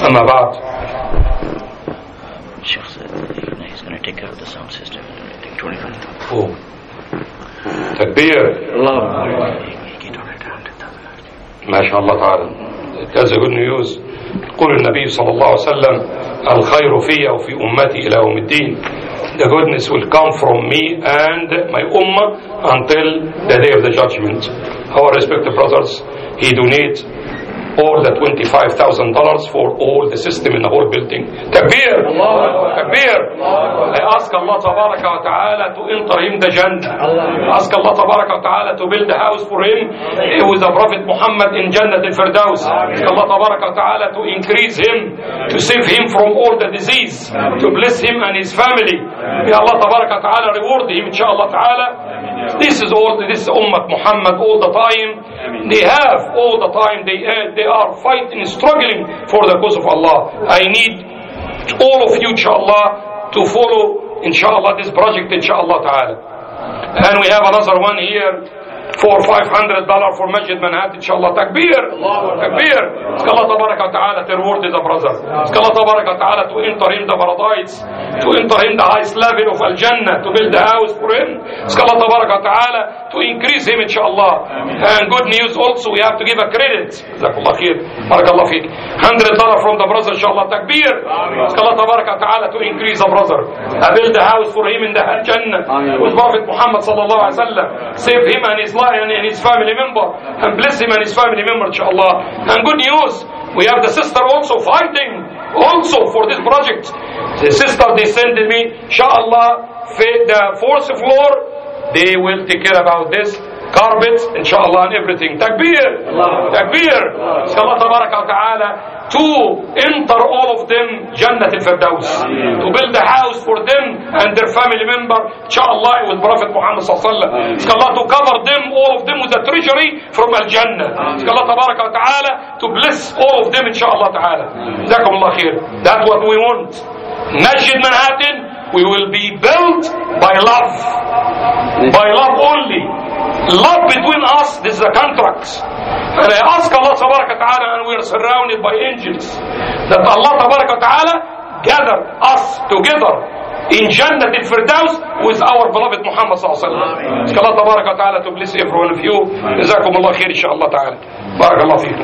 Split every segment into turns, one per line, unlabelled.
أما بعد.
Sheikh said he's going to take care of the sound system. Take 25.
Oh. تكبير. ما شاء الله تعالى. That's a good news. يقول النبي صلى الله عليه وسلم الخير في وفي أمتي إلى يوم الدين. The goodness will come from me and my ummah until the day of the judgment. Our respected brothers, he donates all the $25,000 for all the system in the whole building. Takbir! Takbir! I ask Allah tabaraka wa ta'ala to enter him the Jannah. I ask Allah tabaraka wa ta'ala to build a house for him with the Prophet Muhammad in Jannah al-Firdaus. I ask Allah tabaraka wa ta'ala to increase him, to save him from all the disease, to bless him and his family. May Allah tabaraka wa ta'ala reward him, inshallah ta'ala. This is Ummah Muhammad all the time. They have all the time, they are fighting, struggling for the cause of Allah. I need all of you, inshallah, to follow, inshallah, this project, inshallah ta'ala. And we have another one here for $500 for Masjid Manhattan, inshallah. Takbir! Takbir! Ask Allah tabaraka wa ta'ala to reward the brother. Ask Allah tabaraka wa ta'ala to enter him the paradise, to enter him the highest level of Al-Jannah, to build a house for him. Ask Allah tabaraka wa ta'ala to increase him, inshallah. And good news also, we have to give a credit. Jazakallah khair. Barakallah feek. $100 from the brother, inshallah. Takbir! Ask Allah tabaraka wa ta'ala to increase the brother. Build a house for him in the Jannah with Prophet Muhammad sallallahu alaihi wasallam. Save him and his life and his family member, and bless him and his family member, inshallah. And good news, we have the sister also fighting also for this project. The sister, they sent me, inshallah, the fourth floor, they will take care about this carpets, inshallah, and everything. Takbir! Takbir! Inshallah tabaraka wa ta'ala to enter all of them Jannat al-Firdaus, to build a house for them and their family member, inshallah, with Prophet Muhammad sallallahu alaihi wasallam. Inshallah to cover them, all of them, with the treasury from Al-Jannah. Inshallah tabaraka wa ta'ala to bless all of them, inshallah ta'ala. Jazakumullah khair. That's what we want. Masjid Manhattan, we will be built by love. By love only. Love between us, this is a contract. And I ask Allah tabaraka wa ta'ala, and we are surrounded by angels, that Allah tabaraka wa ta'ala gather us together in Jannat al-Firdaus with our beloved Muhammad sallallahu alaihi wasallam. Ask Allah tabaraka wa ta'ala to bless every one of you. Jazakumullah khair, inshallah ta'ala. Barakallah feekum.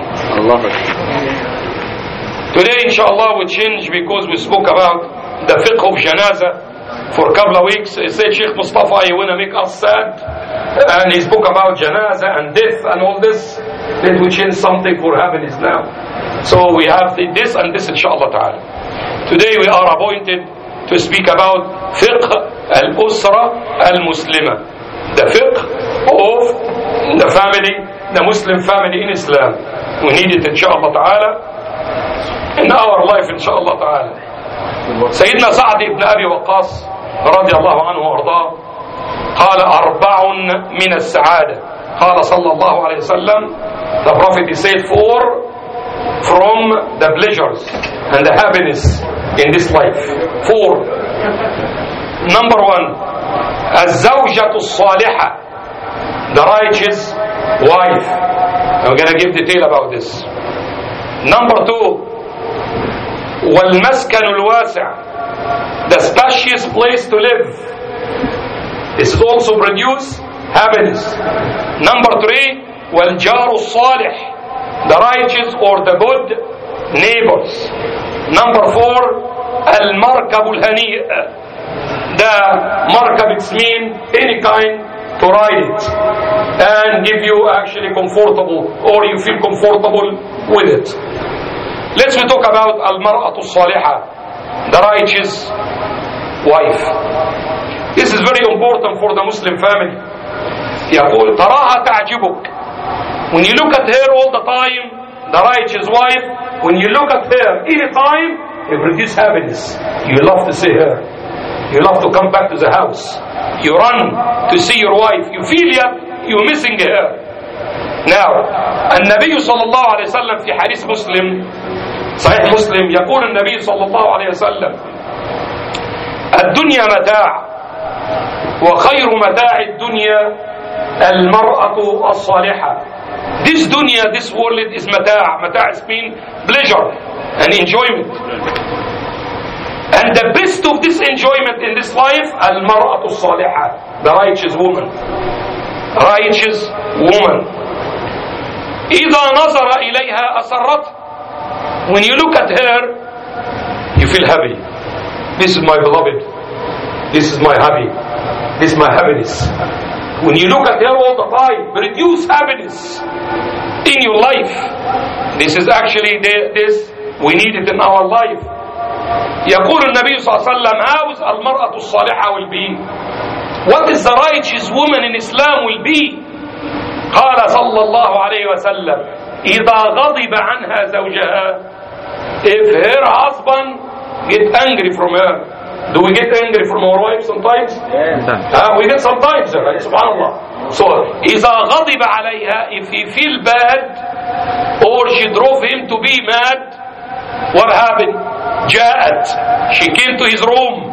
Today, inshallah, we change because we spoke about the fiqh of janazah for a couple of weeks. He said, Sheikh Mustafa, you want to make us sad? And he spoke about janazah and death and all this. Then we change something for happiness now. So we have this and this, inshallah ta'ala. Today we are appointed to speak about fiqh al-usra al-muslima. The fiqh of the family, the Muslim family in Islam. We need it, inshallah ta'ala, in our life, inshallah ta'ala. سيدنا سعد بن أبي وقاص رضي الله عنه وارضاه قال 4 من السعادة. قال صلى الله عليه وسلم, the Prophet said 4 from the pleasures and the happiness in this life. 4. Number 1, الزوجة الصالحة, the righteous wife. I'm going to give detail about this. Number 2, والمسكن الواسع, the spacious place to live. This is also produce happiness. Number 3, والجار الصالح, the righteous or the good neighbors. Number 4, المركب الهنيء, the markab, it's mean any kind to ride it and give you actually comfortable, or you feel comfortable with it. Let's talk about al-mar'atu salihah, the righteous wife. This is very important for the Muslim family. يقول تراها تعجبك. When you look at her all the time, the righteous wife, when you look at her any time, it produces happiness. You love to see her. You love to come back to the house. You run to see your wife. You feel you're missing her. Now, النبي صلى الله عليه وسلم في حديث مسلم, صحيح مسلم, يقول النبي صلى الله عليه وسلم: الدنيا متاع وخير متاع الدنيا المرأة الصالحة. This dunya, this world is متاع. متاع is mean pleasure. and enjoyment. And the best of this enjoyment in this life, al-mar'atu salihah, the righteous woman. Righteous woman. إذا نظر إليها أسرت. When you look at her, you feel happy. This is my beloved. This is my happy. This is my happiness. When you look at her all the time, produce happiness in your life. This is actually this we need it in our life. يقول النبي صلى الله عليه وسلم, how is المرأة الصالحة will be? What is the righteous woman in Islam will be? قال صلى الله عليه وسلم, إذا غضب عنها زوجها, if her husband get angry from her. Do we get angry from our wives sometimes? We get sometimes, right? Subhanallah. So, إذا غضب عليها, if he feel bad or she drove him to be mad, what happened? جاءت, she came to his room,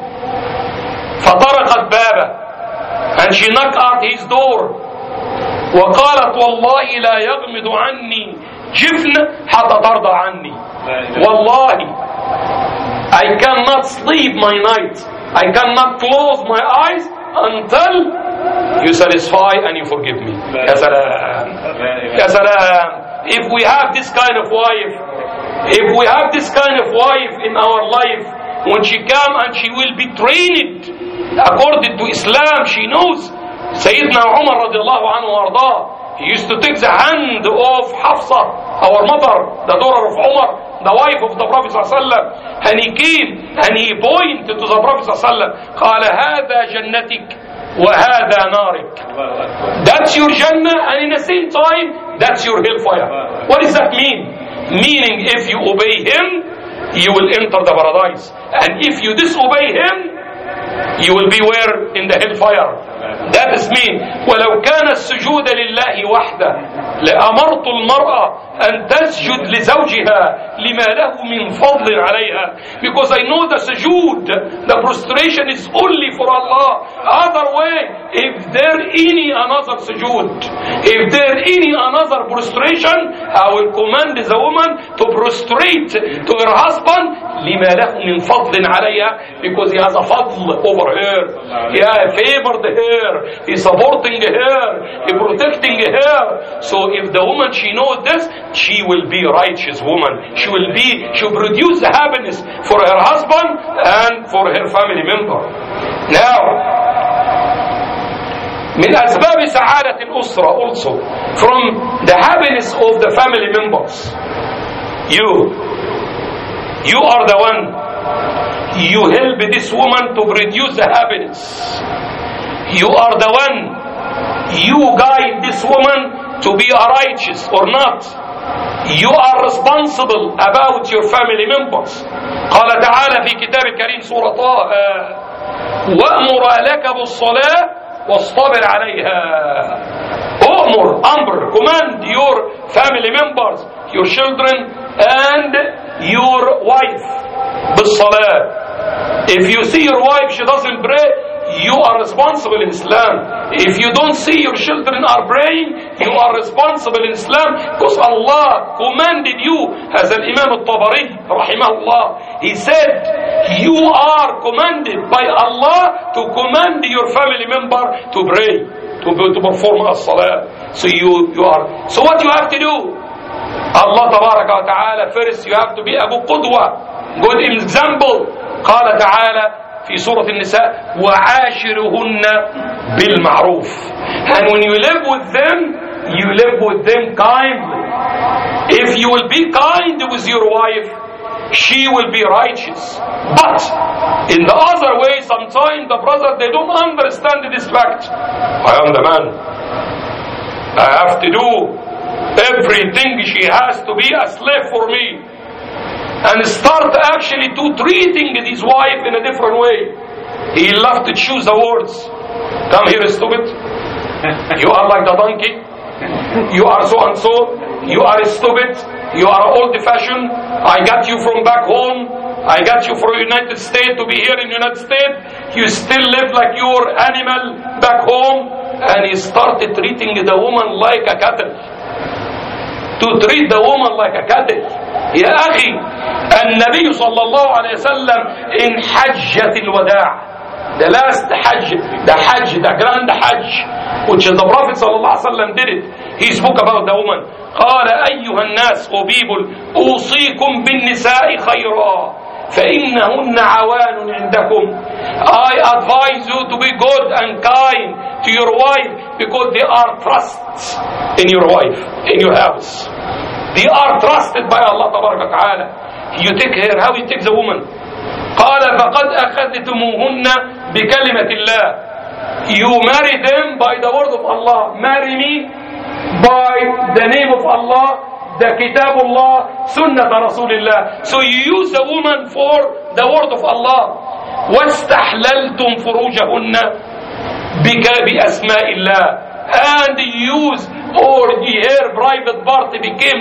فطرقت بابه, and she knocked at his door, وقالت والله لا يغمض عني جفن حتى ترضى عني. والله, I cannot sleep my night, I cannot close my eyes until you satisfy and you forgive me. Ya salam. Ya salam. If we have this kind of wife, if we have this kind of wife in our life, when she come and she will be trained according to Islam, she knows. Sayyidina Umar radiallahu anhu arda, he used to take the hand of Hafsa, our mother, the daughter of Umar, the wife of the Prophet ﷺ, and he came and he pointed to the Prophet ﷺ, قال هذا جنتك وهذا نارك. That's your Jannah, and in the same time, that's your hellfire. What does that mean? Meaning, if you obey him, you will enter the paradise, and if you disobey him, you will be where? In the hellfire. That is mean. ولو كان السجود لله وحده لأمرت المرأة أن تسجد لزوجها لما له من فضل عليها. Because I know the sujood, the prostration is only for Allah. Other way, if there any another sujood, if there any another prostration, I will command the woman to prostrate to her husband لما له من فضل عليها, because he has a fadl over her, he favored her, he supporting her, he protecting her. So if the woman, she knows this, she will be a righteous woman. She will produce happiness for her husband and for her family member. Now, من أسباب سعادة الأسرة also, from the happiness of the family members, you are the one, you help this woman to produce the happiness. You are the one, you guide this woman to be a righteous or not. You are responsible about your family members. قال تعالى في كتاب الكريم سورة طه, وأمر لك بالصلاة واصطبر عليها. أمر, command your family members, your children and your wife بالصلاة. If you see your wife, she doesn't pray, you are responsible in Islam. If you don't see your children are praying, you are responsible in Islam, because Allah commanded you, as Imam al-Tabari rahimahullah, he said you are commanded by Allah to command your family member to pray, to perform as-salah. So you are, so what you have to do? Allah tabaraka wa ta'ala, first you have to be a good qudwa, good example. قال تعالى في سورة النساء وعاشرهن بالمعروف. And when you live with them kindly. If you will be kind with your wife, she will be righteous. But in the other way, sometimes the brothers, they don't understand this fact. I am the man, I have to do everything. She has to be a slave for me, and start actually to treating his wife in a different way. He loved to choose the words. Come here, stupid. You are like the donkey. You are so and so. You are stupid. You are old-fashioned. I got you from back home. I got you from United States to be here in United States. You still live like your animal back home. And he started treating the woman like a cattle. To treat the woman like a cattle. Ya akhi, النبي صلى الله عليه وسلم in حجة الوداع. The last Hajj, the grand Hajj, which the Prophet صلى الله عليه وسلم did it. He spoke about the woman. قال أيها الناس, O people, أوصيكم بالنساء خيرا فإنهن عوان عندكم. I advise you to be good and kind to your wife because they are trust in your wife, in your house. They are trusted by Allah تبارك وتعالى. You take her, how you take the woman? قال فقد أخذتموهن بكلمة الله. You marry them by the word of Allah. Marry me by the name of Allah, the Kitab Allah, Sunnah Rasulullah. So you use the woman for the word of Allah. واستحللتم فروجهن بأسماء الله. And use or her private part became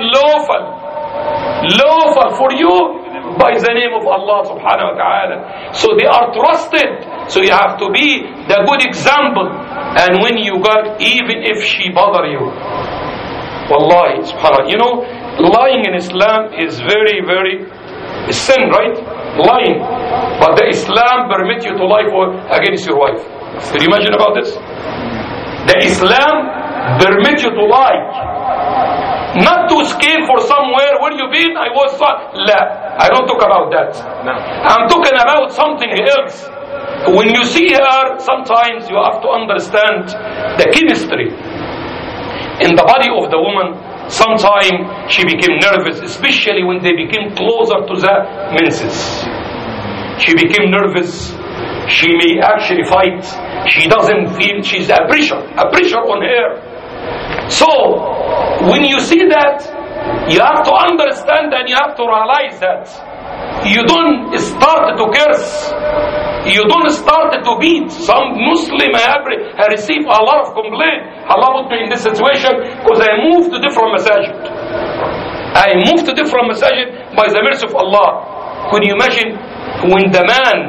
lawful for you by the name of Allah subhanahu wa ta'ala. So they are trusted. So you have to be the good example. And when you got, even if she bother you, wallahi subhanallah, you know, lying in Islam is very, very sin, right? Lying. But the Islam permits you to lie against your wife. Can you imagine about this? The Islam permits you to lie. Not to escape for somewhere. Where you been? I was... La. I don't talk about that. No. I'm talking about something else. When you see her, sometimes you have to understand the chemistry in the body of the woman. Sometimes she became nervous, especially when they became closer to the menses. She became nervous. She may actually fight. She doesn't feel, she's a pressure on her. So, when you see that, you have to understand and you have to realize that you don't start to curse. You don't start to beat. Some Muslim have received a lot of complaint. Allah put me in this situation because I moved to different masajid. I moved to different masajid by the mercy of Allah. Can you imagine when the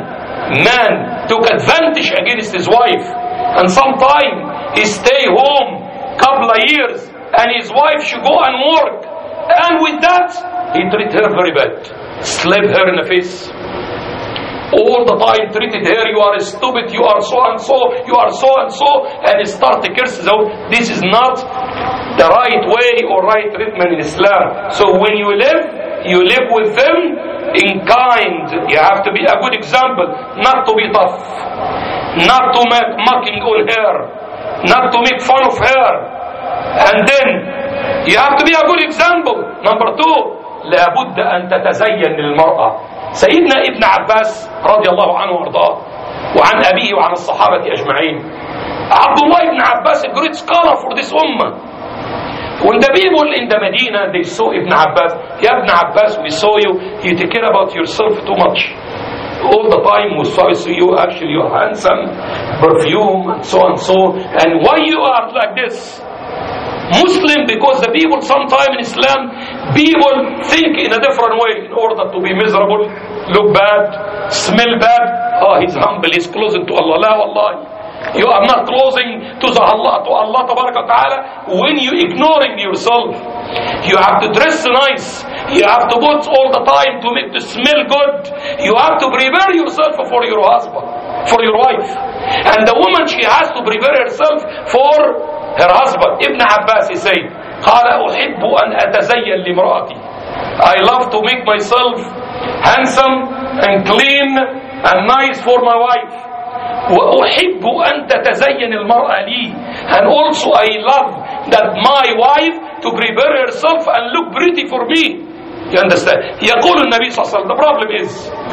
man took advantage against his wife, and sometime he stay home couple of years and his wife should go and work, and with that he treat her very bad, slap her in the face all the time, treated her, you are stupid, you are so and so, you are so and so, and start to curse. So this is not the right way or right treatment in Islam. So when you live with them in kind. You have to be a good example, not to be tough, not to make mocking on her, not to make fun of her. And then you have to be a good example. Number two, لابد أن تتزين للمرأة. سيدنا ابن عباس رضي الله عنه وارضاه وعن أبيه وعن الصحابة أجمعين. عبد الله ibn Abbas, a great scholar for this ummah. When the people in the Medina, they saw Ibn Abbas, Ya Ibn Abbas, we saw you take care about yourself too much. All the time we saw you, actually you're handsome, perfume, and so, and why you are like this? Muslim, because the people sometimes in Islam, people think in a different way in order to be miserable, look bad, smell bad. Oh, he's humble, he's close to Allah. La wallahi. You are not closing to Allah tabaraka wa ta'ala when you ignoring yourself. You have to dress nice. You have to put all the time to make to smell good. You have to prepare yourself for your husband, for your wife. And the woman, she has to prepare herself for her husband. Ibn Abbas, he said, قال أحب أن أتزين لامرأتي. I love to make myself handsome and clean and nice for my wife. وأحب أن تتزين المرأة لي. And also I love that my wife to prepare herself and look pretty for me. You understand? يقول النبي صلى الله عليه وسلم, the problem is,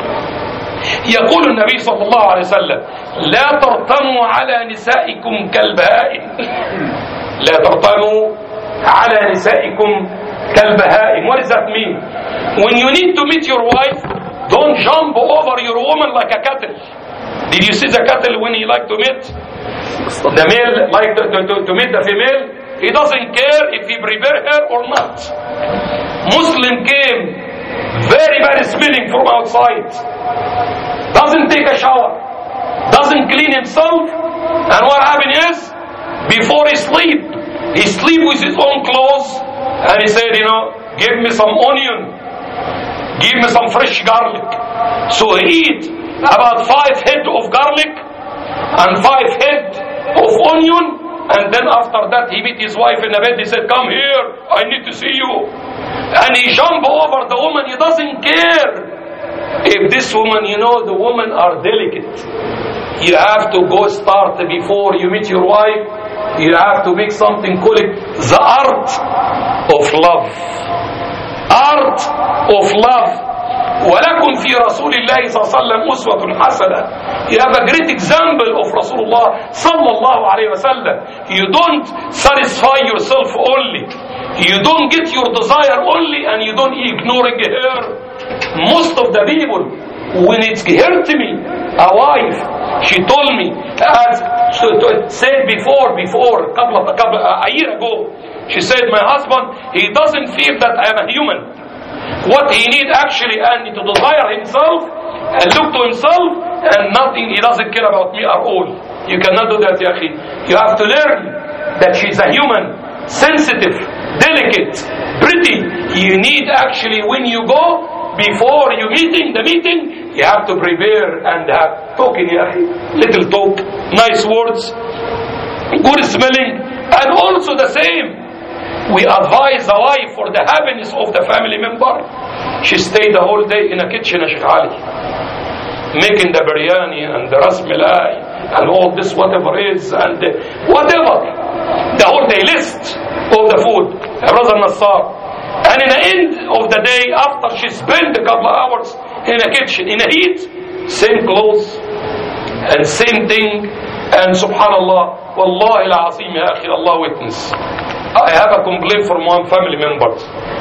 يقول النبي صلى الله عليه وسلم, لا ترتموا على نسائكم كالبهائم. لا ترتموا على نسائكم كالبهائم. What does that mean? When you need to meet your wife, don't jump over your woman like a cattle. Did you see the cattle when he like to meet? The male like to meet the female. He doesn't care if he prepare her or not. Muslim came very bad smelling from outside. Doesn't take a shower. Doesn't clean himself. And what happened is, before he sleep with his own clothes. And he said, give me some onion. give me some fresh garlic. So he eat about 5 head of garlic and 5 head of onion, and then after that he meet his wife in the bed. He said, come here, I need to see you. And he jump over the woman. He doesn't care. If this woman, the women are delicate. You have to go start before you meet your wife. You have to make something, call it the art of love. Art of love. ولكم في رسول الله صلى الله عليه وسلم أسوة حسنة. You have a great example of Rasulullah صلى الله عليه وسلم. You don't satisfy yourself only. You don't get your desire only, and you don't ignoring her. Most of the people, when it hurt me, a wife, she told me, as said before, a year ago, she said, my husband, he doesn't feel that I am a human. What he need actually, and to desire himself and look to himself, and nothing, he doesn't care about me at all. You cannot do that, ya akhi. You have to learn that she's a human, sensitive, delicate, pretty. You need actually, when you go, before you the meeting, you have to prepare and have talking, ya akhi. Little talk, nice words, good smelling, and also the same. We advise the wife for the happiness of the family member. She stayed the whole day in a kitchen, Sheikh Ali, making the biryani and the ras malai and all this whatever is, and whatever, the whole day list of the food, Brother Nassar. And in the end of the day, after she spent a couple of hours in a kitchen, in a heat, same clothes and same thing, and subhanallah, wallahi al-azim, ya akhi, Allah witness, I have a complaint from one family member.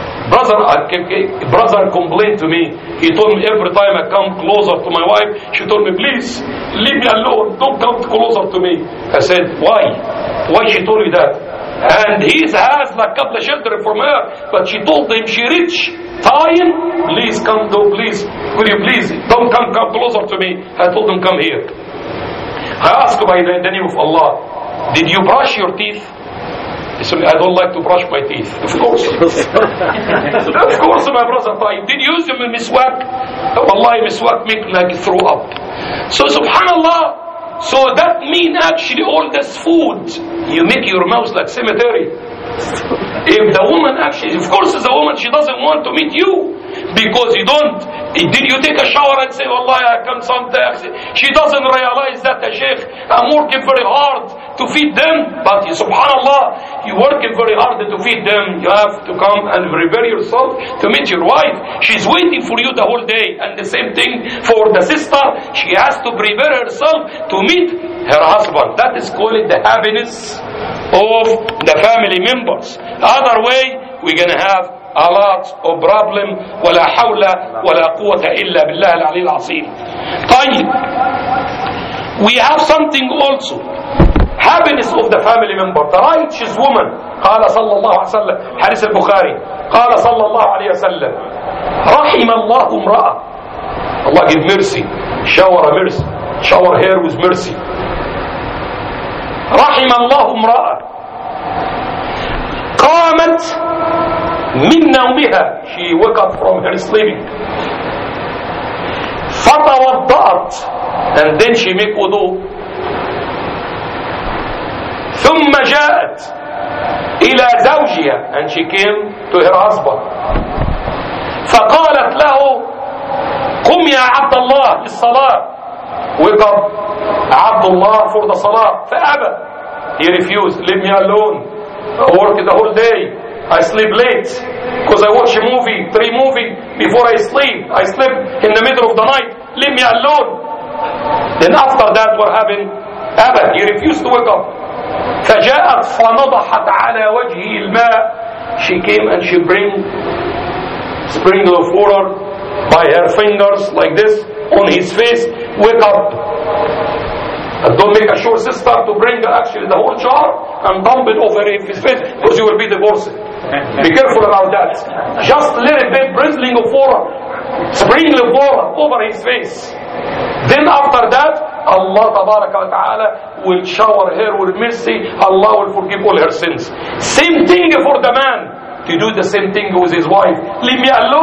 Brother complained to me. He told me every time I come closer to my wife, she told me, please, leave me alone. Don't come closer to me. I said, why? Why she told you that? And he has like a couple of children from her, but she told him she rich. Time, please come to, please, will you please, don't come closer to me. I told him, come here. I asked by the name of Allah, did you brush your teeth? He said, I don't like to brush my teeth. Of course. Of course, my brother. Did you use them in miswak? Wallahi, miswak make like throw up. So subhanallah, so that mean actually all this food, you make your mouth like cemetery. If the woman actually, of course the woman, she doesn't want to meet you, because you don't, did you take a shower and say, wallahi, I come sometimes. She doesn't realize that, Sheikh, I'm working very hard to feed them. But subhanallah, you're working very hard to feed them. You have to come and prepare yourself to meet your wife. She's waiting for you the whole day. And the same thing for the sister. She has to prepare herself to meet her husband. That is called the happiness of the family members. Other way, we're going to have a lot of problem. ولا حول ولا قوة إلا بالله العلي العظيم. طيب, we have something also, happiness of the family member. The righteous woman, قال صلى الله عليه وسلم, حديث البخاري, قال صلى الله عليه وسلم, رحم الله امرأة. Allah give mercy, shower mercy, shower her with mercy. رحم الله امرأة قامت من نومها, she woke up from her sleeping, فتوضأت, and then she make wudu, ثم جاءت إلى زوجها, and she came to her husband, فقالت له قم يا عبد الله للصلاة, wake up عبد الله for the salah, فأبى, he refused. Leave me alone, I work the whole day, I sleep late because I watch a movie, 3 movies before I sleep. I sleep in the middle of the night. Leave me alone. Then after that, what happened? Abba, he refused to wake up. فجاءت فنضحت على وجهه الماء. She came and she bring sprinkle of water by her fingers like this on his face. Wake up. And don't make a sure sister to bring actually the whole jar and dump it over his face, because you will be divorced. Be careful about that. Just a little bit sprinkling of water, sprinkle of water over his face. Then after that, Allah tabaraka wa ta'ala will shower her with mercy. Allah will forgive all her sins. Same thing for the man, to do the same thing with his wife. Leave me alone.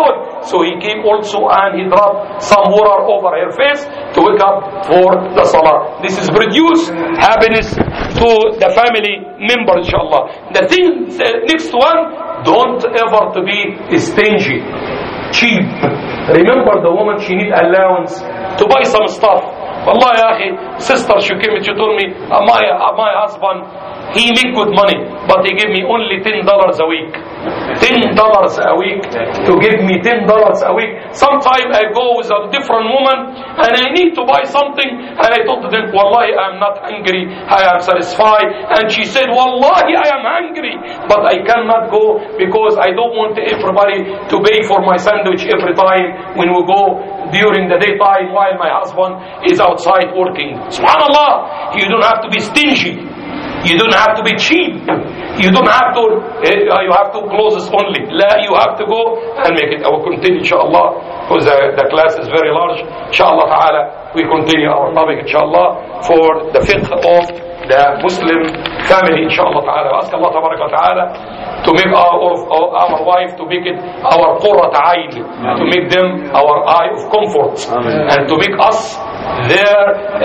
so he came also and he dropped some water over her face to wake up for the salah. This is produce happiness to the family member, inshallah. The thing, next one, don't ever to be stingy, cheap. Remember the woman, she need allowance to buy some stuff. Wallah ya akhi, sister, she came and she told me, my husband, he make good money, but he give me only $10 a week. $10 a week, to give me $10 a week. Sometimes I go with a different woman and I need to buy something and I told them, Wallahi, I am not hungry, I am satisfied. And she said, Wallahi, I am hungry, but I cannot go because I don't want everybody to pay for my sandwich every time when we go during the daytime while my husband is outside working. Subhanallah, you don't have to be stingy. You don't have to be cheap. You don't have to, you have to close this only. La, you have to go and make it. I will continue, inshallah, because the class is very large. Inshallah ta'ala, we continue our topic, inshallah, for the fiqh of the Muslim family, inshallah ta'ala. Ask Allah ta'ala to make our wife, to make it our qurrat ayn, to make them our eye of comfort, and to make us their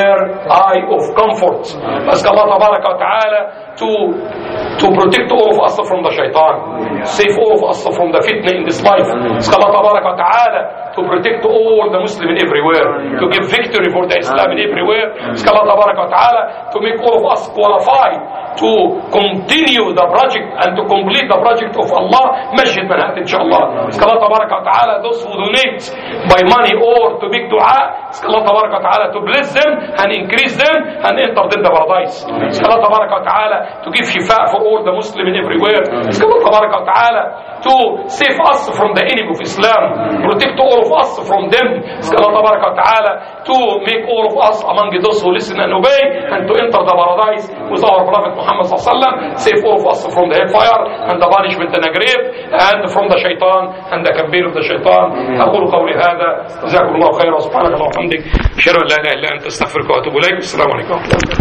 eye of comfort. Ask Allah ta'ala to protect all of us from the shaitan, save all of us from the fitna in this life. Ask Allah ta'ala to protect all the Muslims everywhere, to give victory for the Islam everywhere. Ask Allah ta'ala to make all of us qualified to continue the project and to complete the project of Allah, Masjid Manhattan, inshallah. Ask Allah ta'ala those who donate by money or to make dua, ask Allah ta'ala to bless them and increase them and enter them the paradise. Ask Allah ta'ala to give shifa for all the Muslims everywhere. Ask Allah ta'ala to save us from the enemy of Islam, protect all of us from them. Ask Allah ta'ala to make all of us among those who listen and obey and to enter the paradise with our Prophet Muhammad sallallahu alaihi wasallam. Save all of us from the hellfire and the punishment in the grave and from the shaitan and the campaign of the shaitan. أقول قولي هذا جزاكم الله خيرا سبحانك اللهم وبحمدك أشهد أن لا إله إلا أنت أستغفرك وأتوب إليك. السلام عليكم.